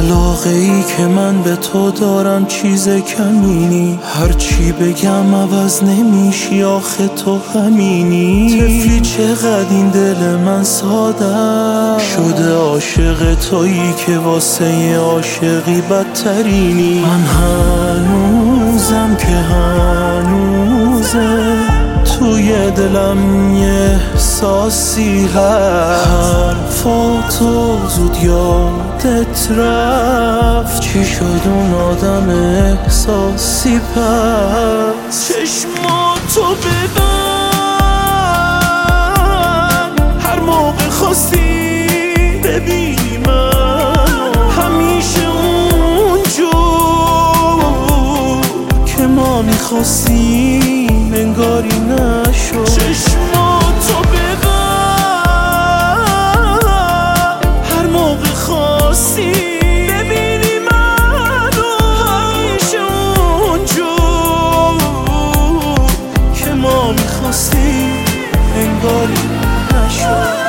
علاقه ای که من به تو دارم چیز کمینی، هرچی بگم عوض نمیشی آخه تو همینی. طفلی چقدر این دل من ساده شده عاشق تویی که واسه عاشقی بدترینی. من هنوزم که هنوزه توی دلم یه احساسی هست، حرفاتو زود یادت رفت، چی شد اون آدم احساسی پس؟ چشماتو ببند هر موقع خواستی ببینی من، همیشه اونجور که ما میخواستیم انگاری نشد. چشماتو ببند هر موقع خواستی ببینی منو، همیشه اونجور که ما میخواستیم انگاری نشد.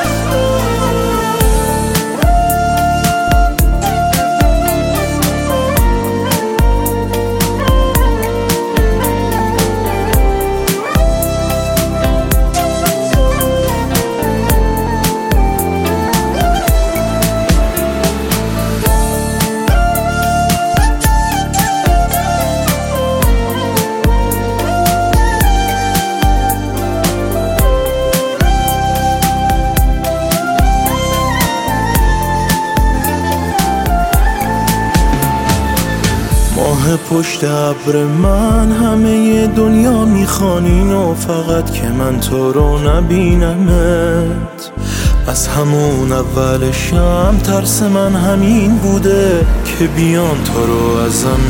ماه پشت ابر من همه دنیا میخوانین و فقط که من تو رو نبینمت. از همون اولشم ترس من همین بوده که بیان تو رو ازم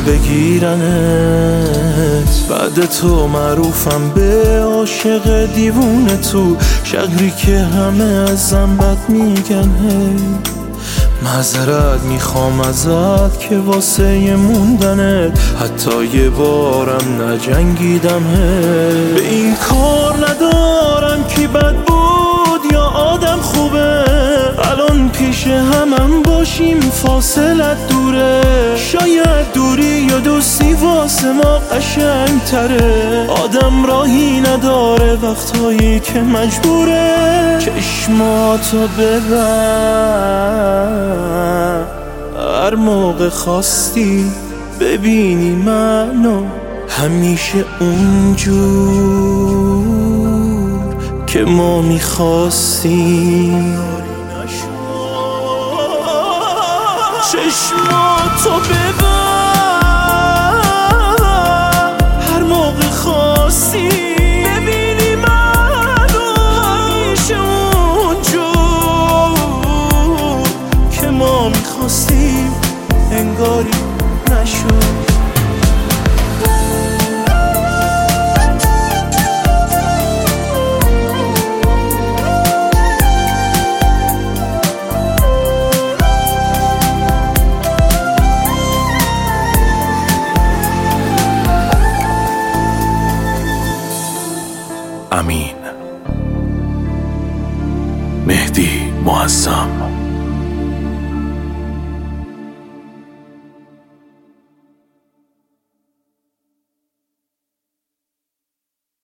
بگیرنت. بعد تو معروفم به عاشق دیوونه تو شهری که همه ازم بد میگن. معذرت میخوام ازت که واسه موندنت حتی یه بارم نجنگیدم. به این کار ندارم کی بد بود یا آدم خوبه، الان پیش همم باشیم فاصلت دوره. شاید دوری یا دوستی واسه ما قشنگ تره، آدم راهی نداره وقتایی که مجبوره. چشماتو ببند هر موقع خواستی ببینی منو، همیشه اونجور که ما میخواستیم. چشماتو ببند هر موقع خواستی ببینی منو، همیشه اونجور که ما میخواستیم انگاری نشد. امین، مهدی معظم.